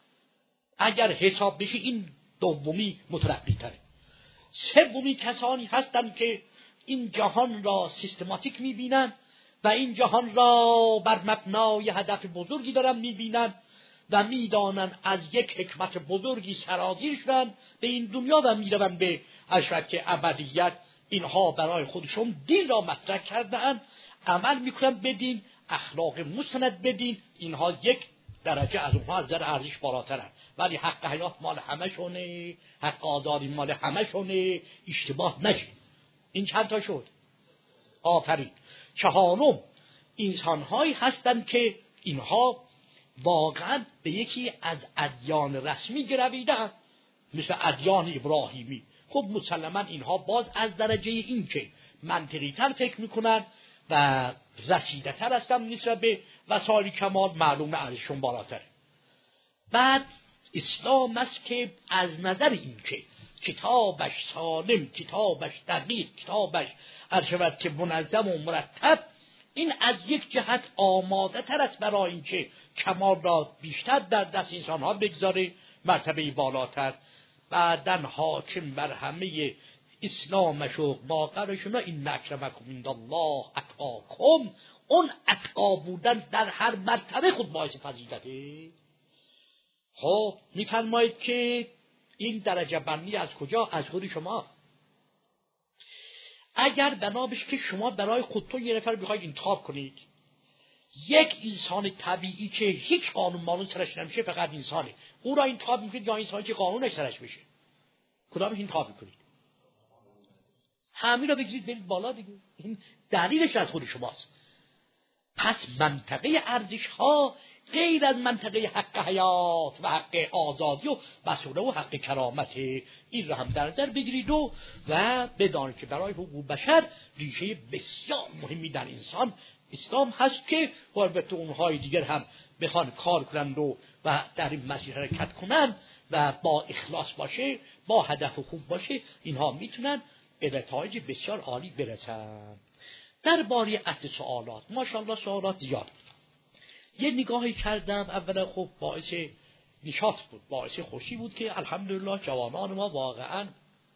اگر حساب بشه این دومی مترقی تره. سومی کسانی هستند که این جهان را سیستماتیک میبینن و این جهان را بر مبنای هدف بزرگی دارن میبینن و میدانن از یک حکمت بزرگی سرازیر شدن به این دنیا و میروند به اشرت که ابدیت. اینها برای خودشون دین را مطرح کردن، عمل میکنن به دین، اخلاق مستند به دین. اینها یک درجه از اونها از نظر ارزش بالاترن. ولی حق حیات مال همشونه، حق آزادی مال همشونه، اشتباه نشه. این چند تا شد؟ آفرین. چهارم انسانهایی هستند که اینها واقعا به یکی از ادیان رسمی گرویدن، مثل ادیان ابراهیمی. خب مسلما اینها باز از درجه این که منطقی تر فکر میکنن و رسیده تر هستن نسبت به وسایل کمال، معلوم ارزششون بالاتره. بعد اسلام است که از نظر این که کتابش سالم، کتابش دقیق، کتابش ارشد که منظم و مرتب، این از یک جهت آماده تر است برای این که کمال را بیشتر در دست انسان ها بگذاره، مرتبه بالاتر. بعدن حاکم بر همه اسلامش و باقرشون این اکرمکم عند الله اتقاکم. اون اتقا بودن در هر مرتبه خود باعث فضیلته. خب میفرمایید که این درجه بندی از کجا؟ از خود شما. اگر بنابش که شما برای خودتون یه نفر بخواید انتخاب کنید، یک انسان طبیعی که هیچ قانون مانون سرش نمیشه، فقط انسانه، او را انتخاب میکنید یا انسانی که قانونش سرش بشه؟ کدامش انتخاب میکنید؟ همین را بگیرید برید بالا دیگه. این دلیلش از خود شماست. پس منطقه ارزش ها غیر از منطقه حق حیات و حق آزادی و مسئوله و حق کرامت، این را هم در نظر بگیرید و و بدانید که برای حقوق بشر ریشه بسیار مهمی در انسان اسلام هست که البته اونهای دیگر هم بخوان کار کنند و و در این مسیر حرکت کنند و با اخلاص باشه، با هدف خوب باشه، اینها میتونن به نتایج بسیار عالی برسن. درباره اصل سوالات ماشاءالله سوالات زیاد بود. یه نگاهی کردم، اولا خب باعث نشاط بود، باعث خوشی بود که الحمدلله جوانان ما واقعا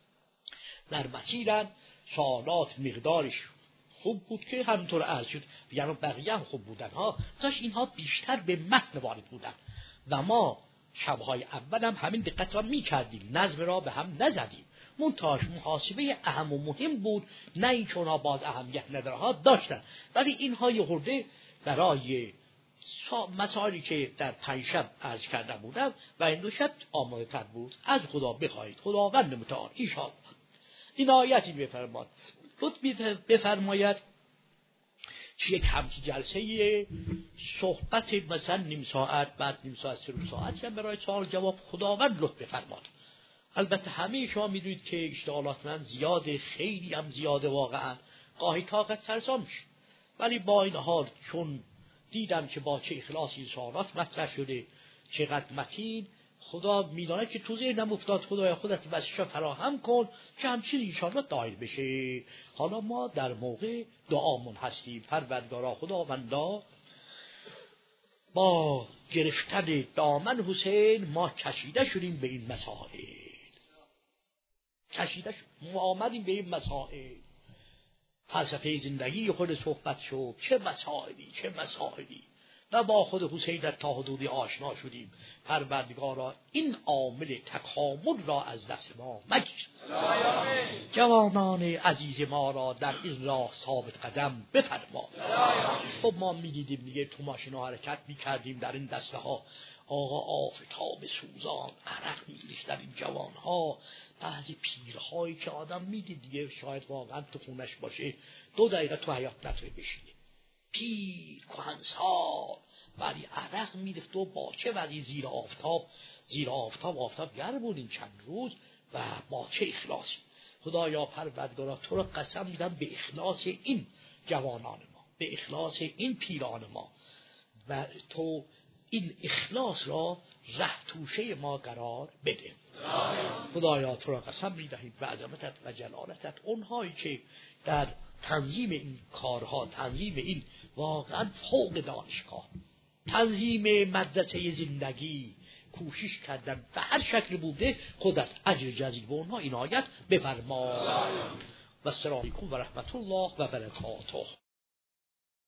در مسیرن. سوالات مقدارش خوب بود که همینطور عرض شد، یعنی بقیه هم خوب بودن ها، تاش اینها بیشتر به متن وارد بودن و ما شبهای اول هم همین دقت را می کردیم، نظم را به هم نزدیم. منتاش محاسبه اهم و مهم بود، نه این چون ها باز اهمیت ندارها داشتن، ولی اینها یه خورده برای مسائلی که در پنج شب عرض کرده بودم و این دو شب آماده تر بود. از خدا بخواهید خداوند متعال ایشان این آیتی بفرماید، لطف بفرماید که یک همچی جلسه صحبت مثلا نیم ساعت، بعد نیم ساعت سه ساعت هم برای سوال جواب خداوند لطف بفرماید. البته همه شما میدونید که اشتغالات من زیاده، خیلی هم زیاده، واقعا گاهی طاقت فرسا میشه، ولی با این حال چون دیدم که با چه اخلاصی سوالات مطرح شده، چقدر متین، خدا میدانه که تو ذهنم افتاد خدایا خودت بسیار فراهم کن که همچین انشاءالله دایر بشه. حالا ما در موقع دعامون هستیم. پروردگارا خداوندا، با گرفتن دامن حسین ما کشیده شدیم به این مسائل، کشیده شدیم، ما آمدیم به این مسائل. فلسفه زندگی خود صحبت شد، چه مسائلی چه مسائلی و با خود حسین در تا حدودی آشنا شدیم. پروردگارا این عامل تکامل را از دست ما مگیر. جوانان عزیز ما را در این راه ثابت قدم بفرما. خب ما میدیدیم دیگه تو ماشینا حرکت میکردیم، در این دسته ها آقا آفتاب سوزان عرق میریخت در این جوان ها. بعضی پیرهایی که آدم میدید دیگه شاید واقعا تو خونش باشه دو دقیقه تو حیاط نتونه بشینه، پیر کهنسال، ولی عرق میریخت و با چه وضعی زیر آفتاب زیر آفتاب آفتاب گرم بود این چند روز و با چه اخلاصی. خدایا پروردگارا تو را قسم میدم به اخلاص این جوانان ما، به اخلاص این پیران ما، و تو این اخلاص را ره توشه ما قرار بده. خدایا تو را قسم میدهیم به عظمتت و جلالتت اونهایی که در تنظیم این کارها، تنظیم این واقعا فوق دانشگاه، تنظیم مدرسه زندگی کوشش کردن به هر شکل بوده، خودت اجر جزیل به اونها عنایت بفرما. و السلام علیکم و رحمت الله و برکاته.